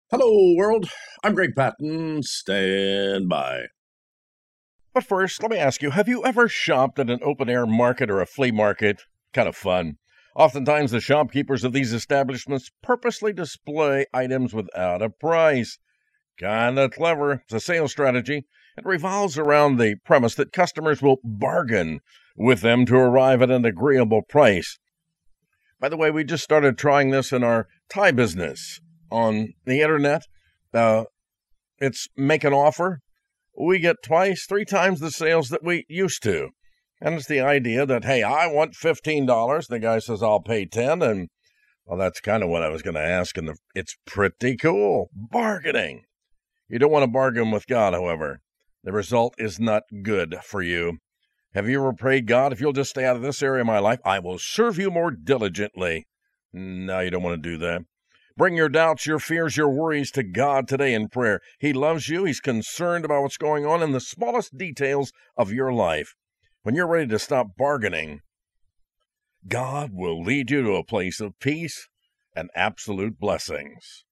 Hello, world. I'm Greg Patton. Stand by. But first, let me ask you, have you ever shopped at an open-air market or a flea market? Kind of fun. Oftentimes, the shopkeepers of these establishments purposely display items without a price. Kinda clever. It's a sales strategy. It revolves around the premise that customers will bargain with them to arrive at an agreeable price. By the way, we just started trying this in our Thai business on the internet. Uh, it's make an offer. We get twice, three times the sales that we used to. And it's the idea that, hey, I want $15. The guy says, I'll pay 10. And, well, that's kind of what I was going to ask. And it's pretty cool. Bargaining. You don't want to bargain with God, however. The result is not good for you. Have you ever prayed, God, if you'll just stay out of this area of my life, I will serve you more diligently? No, you don't want to do that. Bring your doubts, your fears, your worries to God today in prayer. He loves you. He's concerned about what's going on in the smallest details of your life. When you're ready to stop bargaining, God will lead you to a place of peace and absolute blessings.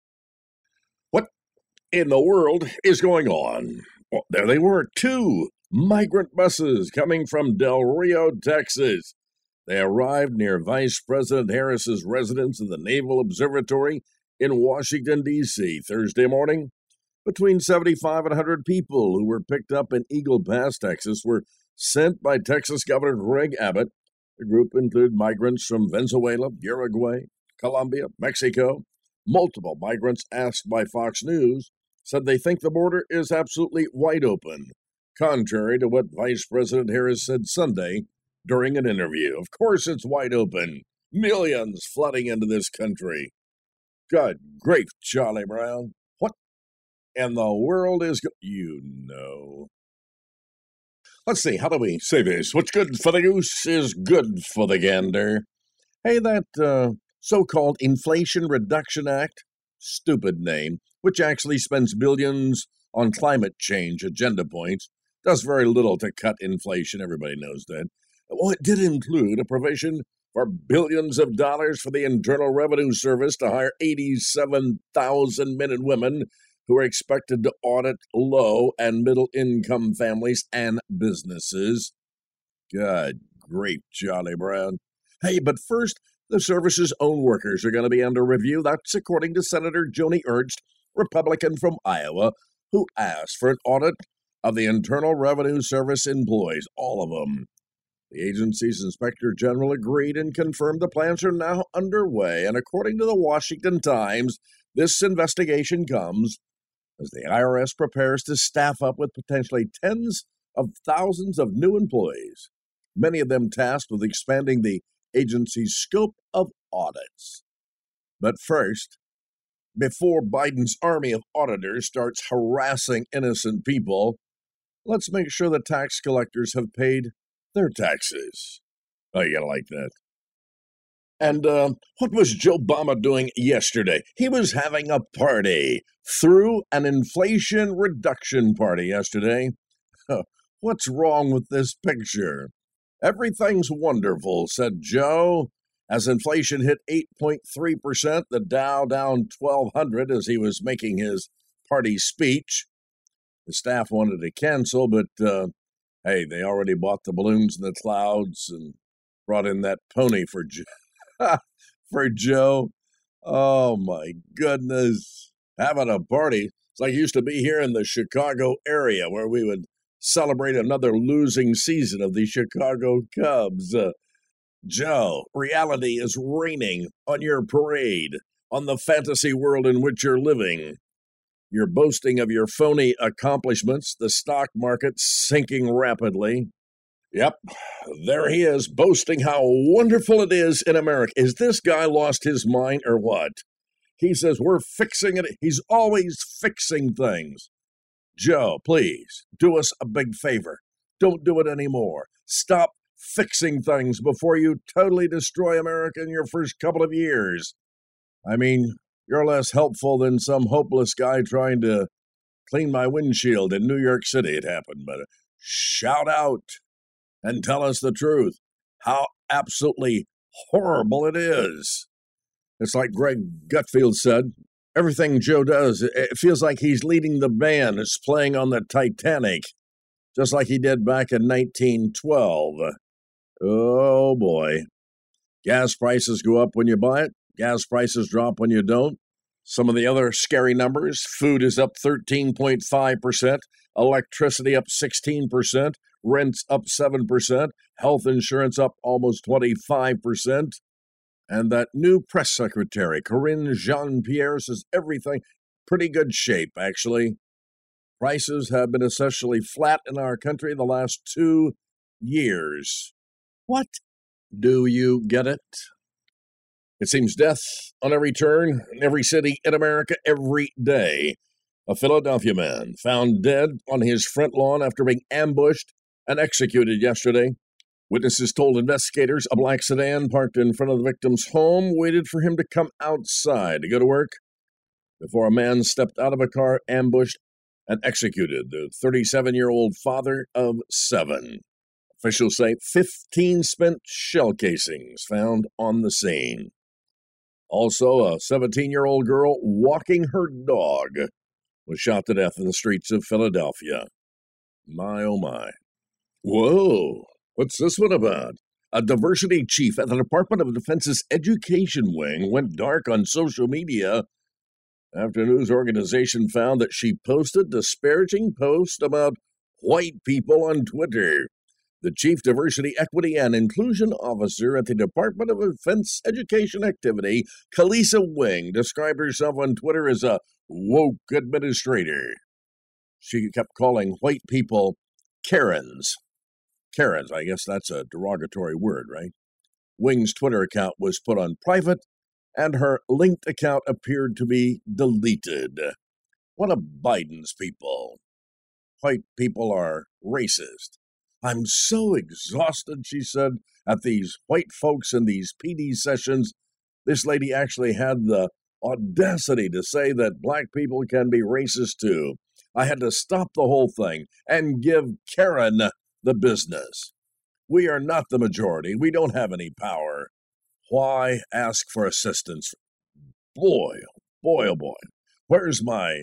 What in the world is going on? Well, there they were, two migrant buses coming from Del Rio, Texas. They arrived near Vice President Harris's residence in the Naval Observatory in Washington, D.C. Thursday morning. Between 75 and 100 people who were picked up in Eagle Pass, Texas, were sent by Texas Governor Greg Abbott. The group included migrants from Venezuela, Uruguay, Colombia, Mexico. Multiple migrants asked by Fox News said they think the border is absolutely wide open, contrary to what Vice President Harris said Sunday during an interview. Of course it's wide open. Millions flooding into this country. Good grief, Charlie Brown. What in the world is you know? Let's see, how do we say this? What's good for the goose is good for the gander. Hey, that so-called Inflation Reduction Act, stupid name, which actually spends billions on climate change agenda points, does very little to cut inflation. Everybody knows that. Well, it did include a provision for billions of dollars for the Internal Revenue Service to hire 87,000 men and women who are expected to audit low and middle income families and businesses. Good grief, Charlie Brown. Hey, but first, the service's own workers are going to be under review. That's according to Senator Joni Ernst, Republican from Iowa, who asked for an audit of the Internal Revenue Service employees, all of them. The agency's inspector general agreed and confirmed the plans are now underway. And according to the Washington Times, this investigation comes as the IRS prepares to staff up with potentially tens of thousands of new employees, many of them tasked with expanding the agency's scope of audits. But first, before Biden's army of auditors starts harassing innocent people, let's make sure the tax collectors have paid their taxes. Oh, you gotta like that. And what was Joe Obama doing yesterday? He was having a party. Threw an inflation reduction party yesterday. What's wrong with this picture? Everything's wonderful, said Joe. As inflation hit 8.3%, the Dow down 1,200 as he was making his party speech. The staff wanted to cancel, but hey, they already bought the balloons in the clouds and brought in that pony for for Joe. Oh my goodness. Having a party. It's like it used to be here in the Chicago area where we would celebrate another losing season of the Chicago Cubs. Joe, reality is raining on your parade, on the fantasy world in which you're living. You're boasting of your phony accomplishments, the stock market sinking rapidly. Yep, there he is, boasting how wonderful it is in America. Is this guy lost his mind or what? He says we're fixing it. He's always fixing things. Joe, please, do us a big favor. Don't do it anymore. Stop fixing things before you totally destroy America in your first couple of years. I mean, you're less helpful than some hopeless guy trying to clean my windshield in New York City. It happened, but shout out and tell us the truth. How absolutely horrible it is. It's like Greg Gutfield said, Everything Joe does, it feels like he's leading the band that's playing on the Titanic, just like he did back in 1912. Oh, boy. Gas prices go up when you buy it. Gas prices drop when you don't. Some of the other scary numbers: food is up 13.5%, electricity up 16%, rents up 7%, health insurance up almost 25%. And that new press secretary, Karine Jean-Pierre, says everything pretty good shape, actually. Prices have been essentially flat in our country the last 2 years. What? Do you get it? It seems death on every turn, in every city in America, every day. A Philadelphia man found dead on his front lawn after being ambushed and executed yesterday. Witnesses told investigators a black sedan parked in front of the victim's home waited for him to come outside to go to work before a man stepped out of a car, ambushed, and executed the 37-year-old father of 7. Officials say 15 spent shell casings found on the scene. Also, a 17-year-old girl walking her dog was shot to death in the streets of Philadelphia. My, oh my. Whoa, what's this one about? A diversity chief at the Department of Defense's Education Wing went dark on social media after a news organization found that she posted disparaging posts about white people on Twitter. The Chief Diversity, Equity, and Inclusion Officer at the Department of Defense Education Activity, Kalisa Wing, described herself on Twitter as a woke administrator. She kept calling white people Karens. Karens, I guess that's a derogatory word, right? Wing's Twitter account was put on private, and her linked account appeared to be deleted. One of Biden's people. White people are racist. I'm so exhausted, she said, at these white folks in these PD sessions. This lady actually had the audacity to say that black people can be racist too. I had to stop the whole thing and give Karen the business. We are not the majority. We don't have any power. Why ask for assistance? Boy, oh boy. Where's my,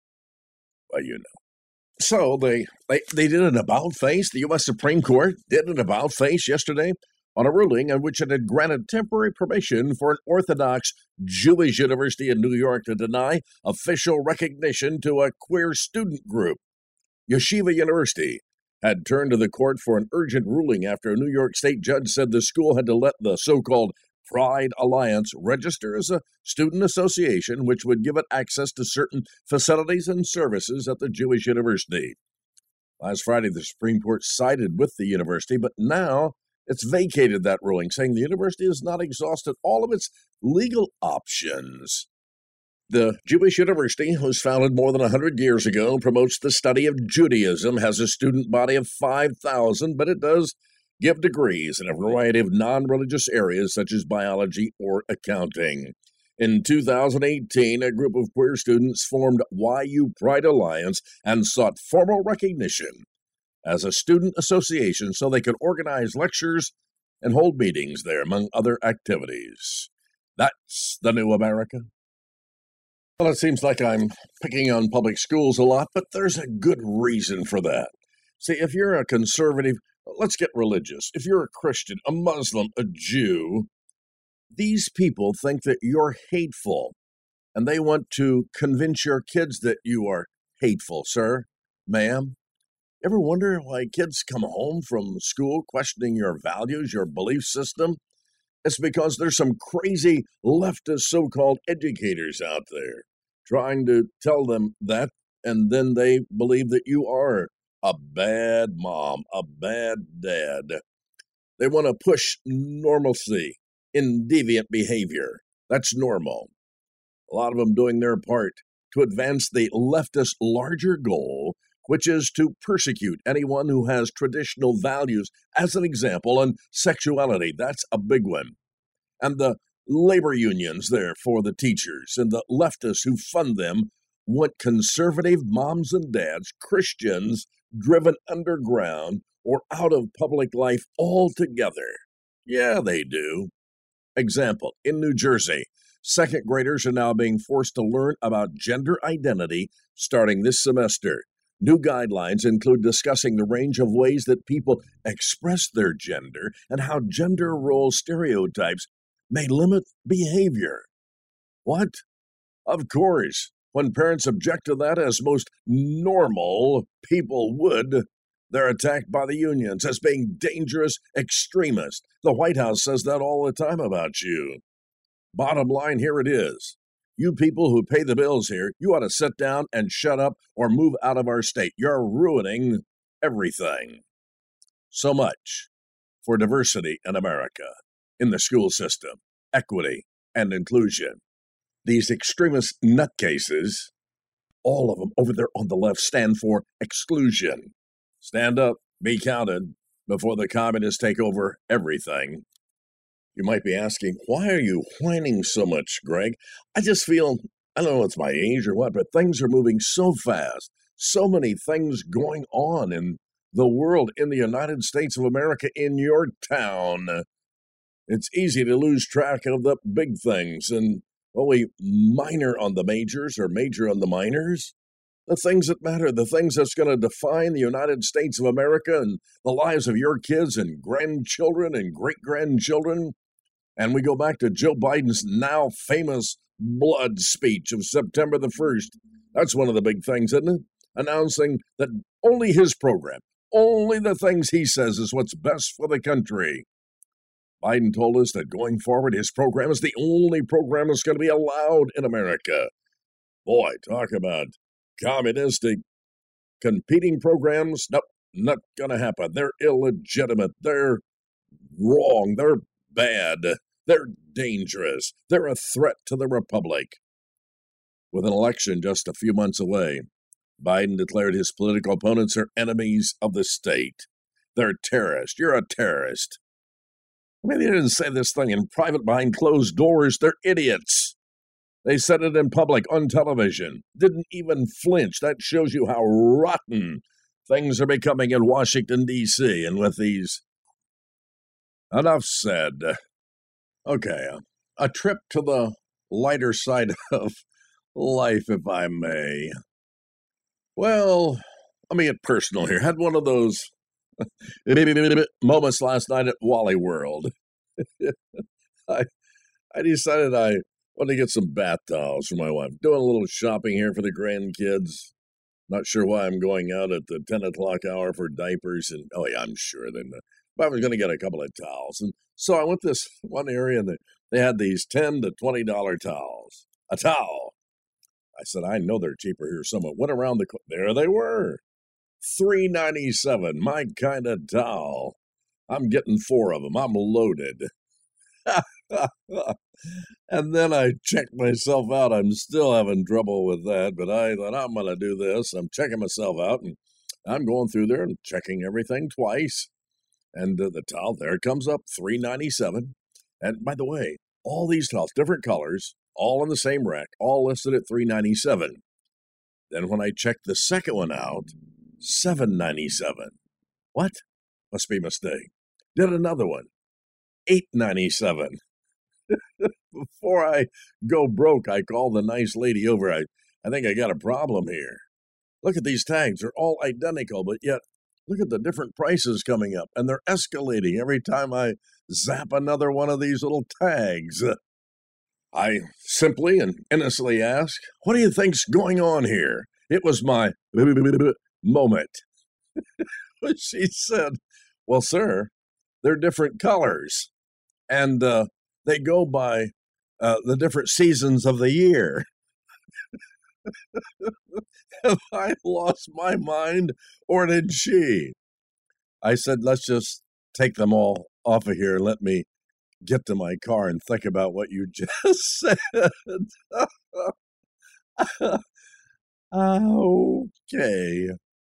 well, you know. So they did an about-face. The U.S. Supreme Court did an about-face yesterday on a ruling in which it had granted temporary permission for an Orthodox Jewish university in New York to deny official recognition to a queer student group. Yeshiva University had turned to the court for an urgent ruling after a New York State judge said the school had to let the so-called Pride Alliance register as a student association, which would give it access to certain facilities and services at the Jewish university. Last Friday, the Supreme Court sided with the university, but now it's vacated that ruling, saying the university has not exhausted all of its legal options. The Jewish University was founded more than 100 years ago, promotes the study of Judaism, has a student body of 5,000, but it does give degrees in a variety of non-religious areas such as biology or accounting. In 2018, a group of queer students formed YU Pride Alliance and sought formal recognition as a student association so they could organize lectures and hold meetings there, among other activities. That's the new America. Well, it seems like I'm picking on public schools a lot, but there's a good reason for that. See, if you're a conservative, let's get religious. If you're a Christian, a Muslim, a Jew, these people think that you're hateful, and they want to convince your kids that you are hateful, sir, ma'am. Ever wonder why kids come home from school questioning your values, your belief system? It's because there's some crazy leftist so-called educators out there trying to tell them that, and then they believe that you are a bad mom, a bad dad. They want to push normalcy in deviant behavior. That's normal. A lot of them doing their part to advance the leftist larger goal, which is to persecute anyone who has traditional values. As an example, on sexuality, that's a big one. And the labor unions there for the teachers and the leftists who fund them want conservative moms and dads, Christians, driven underground or out of public life altogether. Yeah, they do. Example, in New Jersey, Second graders are now being forced to learn about gender identity starting this semester. New guidelines include discussing the range of ways that people express their gender and how gender role stereotypes may limit behavior. What? Of course. When parents object to that, as most normal people would, they're attacked by the unions as being dangerous extremists. The White House says that all the time about you. Bottom line, here it is. You people who pay the bills here, you ought to sit down and shut up or move out of our state. You're ruining everything. So much for diversity in America, in the school system, equity, and inclusion. These extremist nutcases, all of them over there on the left, stand for exclusion. Stand up, be counted, before the communists take over everything. You might be asking, why are you whining so much, Greg? I just feel, I don't know if it's my age or what, but things are moving so fast. So many things going on in the world, in the United States of America, in your town. It's easy to lose track of the big things and only minor on the majors or major on the minors. The things that matter, the things that's going to define the United States of America and the lives of your kids and grandchildren and great-grandchildren. And we go back to Joe Biden's now famous blood speech of September the 1st. That's one of the big things, isn't it? Announcing that only his program, only the things he says is what's best for the country. Biden told us that going forward, his program is the only program that's going to be allowed in America. Boy, talk about communistic competing programs. Nope, not going to happen. They're illegitimate. They're wrong. They're bad. They're dangerous. They're a threat to the republic. With an election just a few months away, Biden declared his political opponents are enemies of the state. They're terrorists. You're a terrorist. I mean, they didn't say this thing in private behind closed doors. They're idiots. They said it in public on television. Didn't even flinch. That shows you how rotten things are becoming in Washington, D.C. And with these, enough said. Okay, a trip to the lighter side of life, if I may. Well, let me get personal here. Had one of those moments last night at Wally World. I decided I want to get some bath towels for my wife. Doing a little shopping here for the grandkids. Not sure why I'm going out at the 10 o'clock hour for diapers. And oh yeah, I'm sure then. But I was going to get a couple of towels. And so I went to this one area and they had these $10 to $20 towels. A towel. I said, I know they're cheaper here somewhere. Went around there they were. $3.97, my kind of towel. I'm getting 4 of them. I'm loaded. And then I checked myself out. I'm still having trouble with that, but I thought I'm going to do this. I'm checking myself out, and I'm going through there and checking everything twice. And the towel, there it comes up, $3.97. And by the way, all these towels, different colors, all in the same rack, all listed at $3.97. Then when I checked the second one out, $7.97. What? Must be a mistake. Did another one. $8.97. Before I go broke, I called the nice lady over. I think I got a problem here. Look at these tags. They're all identical, but yet look at the different prices coming up, and they're escalating every time I zap another one of these little tags. I simply and innocently ask, what do you think's going on here? It was my moment. She said, well, sir, they're different colors, and they go by the different seasons of the year. Have I lost my mind, or did she? I said, let's just take them all off of here and let me get to my car and think about what you just said. Okay.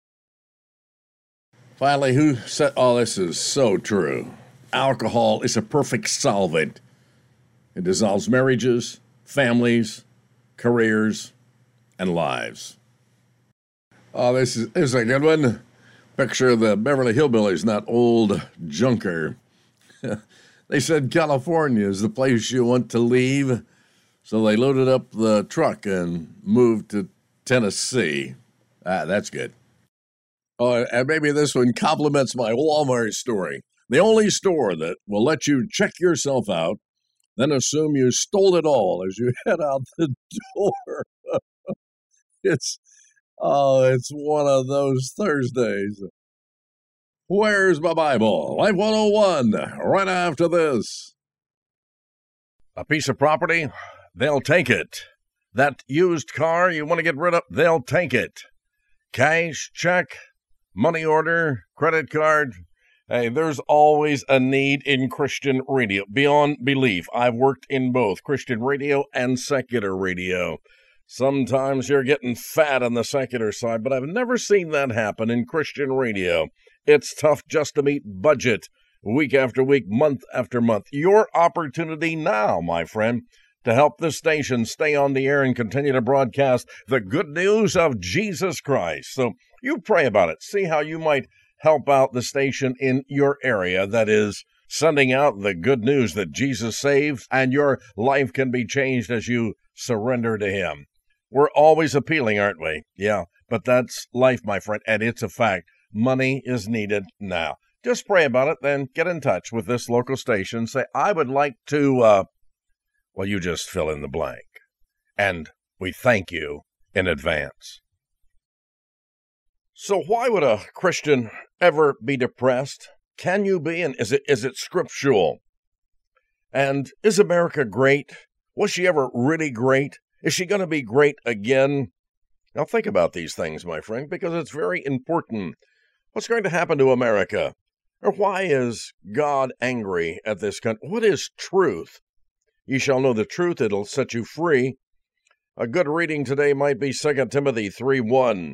Finally, who said, oh, this is so true. Alcohol is a perfect solvent. It dissolves marriages, families, careers, and lives. Oh, this is a good one. Picture of the Beverly Hillbillies, not old junker. They said California is the place you want to leave. So they loaded up the truck and moved to Tennessee. That's good. Oh, and maybe this one complements my Walmart story. The only store that will let you check yourself out, then assume you stole it all as you head out the door. It's one of those Thursdays. Where's my Bible? Life 101, right after this. A piece of property, they'll take it. That used car you want to get rid of, they'll take it. Cash, check, money order, credit card. Hey, there's always a need in Christian radio, beyond belief. I've worked in both Christian radio and secular radio. Sometimes you're getting fat on the secular side, but I've never seen that happen in Christian radio. It's tough just to meet budget week after week, month after month. Your opportunity now, my friend, to help this station stay on the air and continue to broadcast the good news of Jesus Christ. So you pray about it. See how you might help out the station in your area that is sending out the good news that Jesus saves and your life can be changed as you surrender to Him. We're always appealing, aren't we? Yeah, but that's life, my friend, and it's a fact. Money is needed now. Just pray about it, then get in touch with this local station. Say, I would like to, you just fill in the blank. And we thank you in advance. So why would a Christian ever be depressed? Can you be? And is it scriptural? And is America great? Was she ever really great? Is she going to be great again? Now think about these things, my friend, because it's very important. What's going to happen to America? Or why is God angry at this country? What is truth? You shall know the truth, it'll set you free. A good reading today might be 2 Timothy 3:1.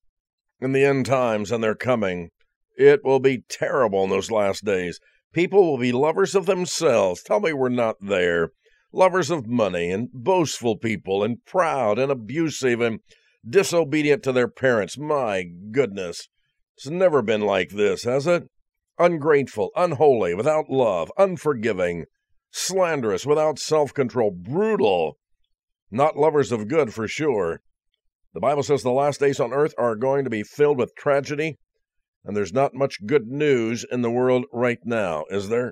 In the end times, and they're coming, it will be terrible in those last days. People will be lovers of themselves. Tell me we're not there. Lovers of money and boastful people and proud and abusive and disobedient to their parents. My goodness, it's never been like this, has it? Ungrateful, unholy, without love, unforgiving, slanderous, without self-control, brutal, not lovers of good for sure. The Bible says the last days on earth are going to be filled with tragedy, and there's not much good news in the world right now, is there?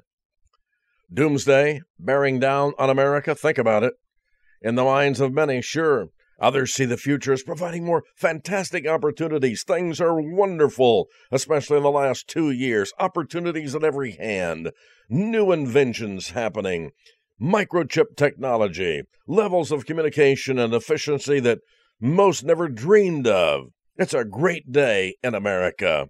Doomsday bearing down on America? Think about it. In the minds of many, sure. Others see the future as providing more fantastic opportunities. Things are wonderful, especially in the last 2 years. Opportunities at every hand. New inventions happening. Microchip technology. Levels of communication and efficiency that most never dreamed of. It's a great day in America.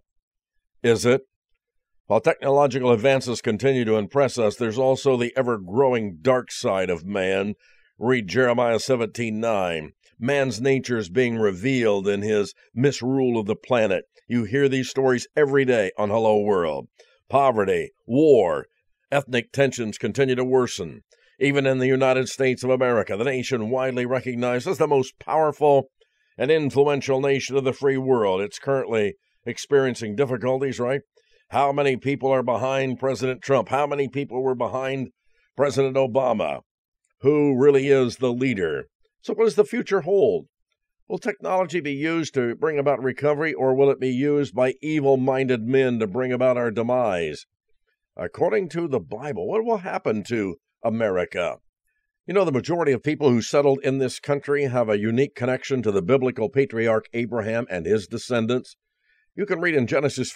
Is it? While technological advances continue to impress us, there's also the ever-growing dark side of man. Read Jeremiah 17:9. Man's nature is being revealed in his misrule of the planet. You hear these stories every day on Hello World. Poverty, war, ethnic tensions continue to worsen. Even in the United States of America, the nation widely recognized as the most powerful and influential nation of the free world, it's currently experiencing difficulties, right? How many people are behind President Trump? How many people were behind President Obama? Who really is the leader? So what does the future hold? Will technology be used to bring about recovery, or will it be used by evil-minded men to bring about our demise? According to the Bible, what will happen to America? You know, the majority of people who settled in this country have a unique connection to the biblical patriarch Abraham and his descendants. You can read in Genesis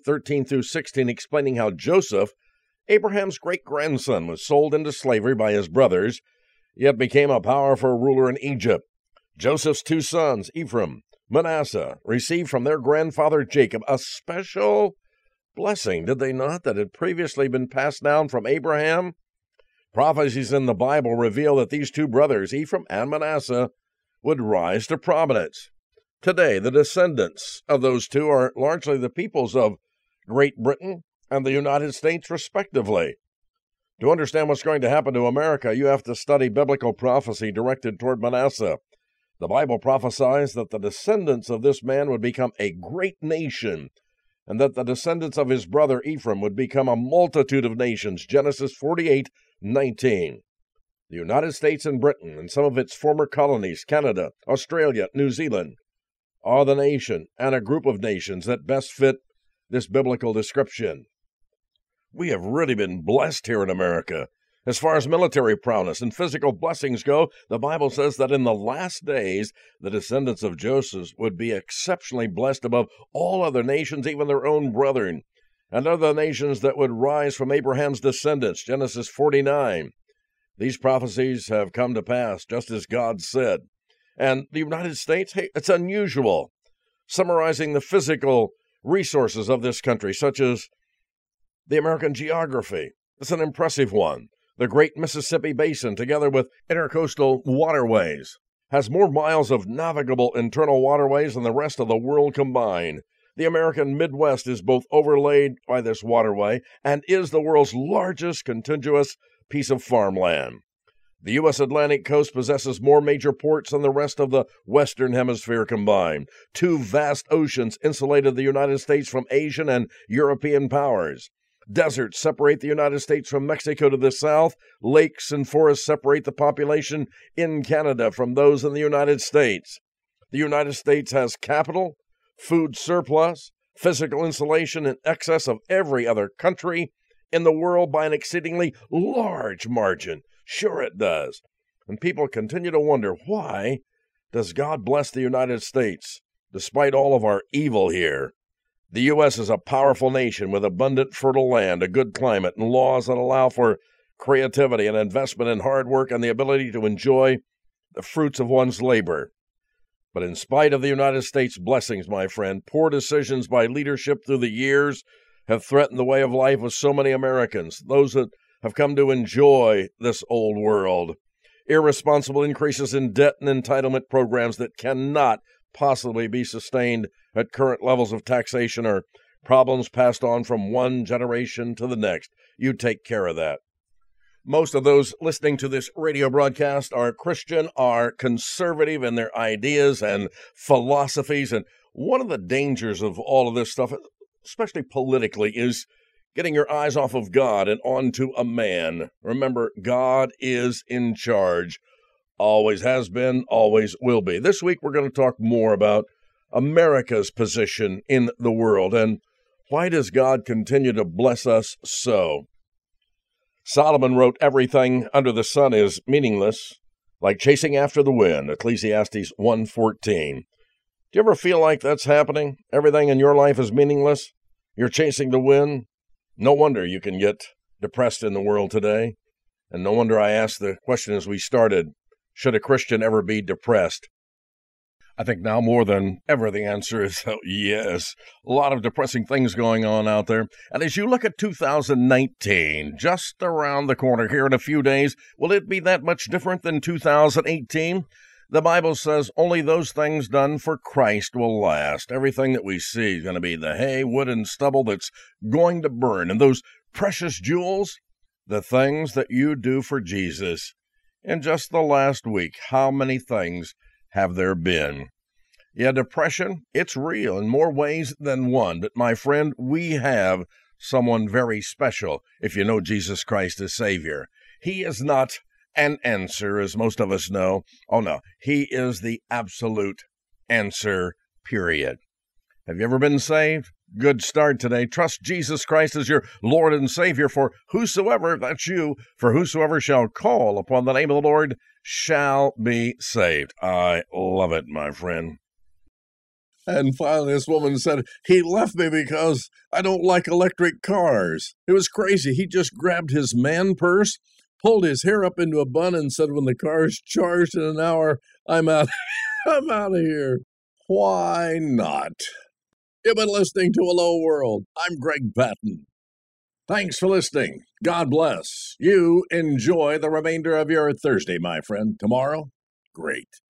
48:13-16 explaining how Joseph, Abraham's great-grandson, was sold into slavery by his brothers, yet became a powerful ruler in Egypt. Joseph's 2 sons, Ephraim, Manasseh, received from their grandfather Jacob a special blessing, did they not, that had previously been passed down from Abraham? Prophecies in the Bible reveal that these 2 brothers, Ephraim and Manasseh, would rise to prominence. Today, the descendants of those 2 are largely the peoples of Great Britain and the United States, respectively. To understand what's going to happen to America, you have to study biblical prophecy directed toward Manasseh. The Bible prophesies that the descendants of this man would become a great nation, and that the descendants of his brother Ephraim would become a multitude of nations. Genesis 48:19. The United States and Britain and some of its former colonies, Canada, Australia, New Zealand, are the nation and a group of nations that best fit this biblical description. We have really been blessed here in America. As far as military prowess and physical blessings go, the Bible says that in the last days, the descendants of Joseph would be exceptionally blessed above all other nations, even their own brethren, and other nations that would rise from Abraham's descendants, Genesis 49. These prophecies have come to pass, just as God said. And the United States, hey, it's unusual. Summarizing the physical resources of this country, such as the American geography, it's an impressive one. The Great Mississippi Basin, together with intercoastal waterways, has more miles of navigable internal waterways than the rest of the world combined. The American Midwest is both overlaid by this waterway and is the world's largest contiguous piece of farmland. The U.S. Atlantic coast possesses more major ports than the rest of the Western Hemisphere combined. Two vast oceans insulated the United States from Asian and European powers. Deserts separate the United States from Mexico to the south. Lakes and forests separate the population in Canada from those in the United States. The United States has capital, food surplus, physical insulation in excess of every other country in the world by an exceedingly large margin. Sure it does. And people continue to wonder, why does God bless the United States despite all of our evil here? The U.S. is a powerful nation with abundant fertile land, a good climate, and laws that allow for creativity and investment in hard work and the ability to enjoy the fruits of one's labor. But in spite of the United States' blessings, my friend, poor decisions by leadership through the years have threatened the way of life of so many Americans, those that have come to enjoy this old world. Irresponsible increases in debt and entitlement programs that cannot possibly be sustained at current levels of taxation or problems passed on from one generation to the next. You take care of that. Most of those listening to this radio broadcast are Christian, are conservative in their ideas and philosophies. And one of the dangers of all of this stuff, especially politically, is getting your eyes off of God and onto a man. Remember, God is in charge. Always has been, always will be. This week, we're going to talk more about America's position in the world and why does God continue to bless us so? Solomon wrote, "Everything under the sun is meaningless, like chasing after the wind," Ecclesiastes 1:14. Do you ever feel like that's happening? Everything in your life is meaningless? You're chasing the wind? No wonder you can get depressed in the world today. And no wonder I asked the question as we started, should a Christian ever be depressed? I think now more than ever the answer is yes. A lot of depressing things going on out there. And as you look at 2019, just around the corner here in a few days, will it be that much different than 2018? The Bible says only those things done for Christ will last. Everything that we see is going to be the hay, wood, and stubble that's going to burn. And those precious jewels, the things that you do for Jesus. In just the last week, how many things have there been? Yeah, depression, it's real in more ways than one. But my friend, we have someone very special if you know Jesus Christ as Savior. He is not an answer, as most of us know. Oh, no, he is the absolute answer, period. Have you ever been saved? Good start today. Trust Jesus Christ as your Lord and Savior, for whosoever, that's you, for whosoever shall call upon the name of the Lord shall be saved. I love it, my friend. And finally, this woman said, he left me because I don't like electric cars. It was crazy. He just grabbed his man purse, pulled his hair up into a bun, and said, when the car's charged in an hour, I'm out. I'm out of here. Why not? You've been listening to Hello World. I'm Greg Patton. Thanks for listening. God bless. You enjoy the remainder of your Thursday, my friend. Tomorrow, great.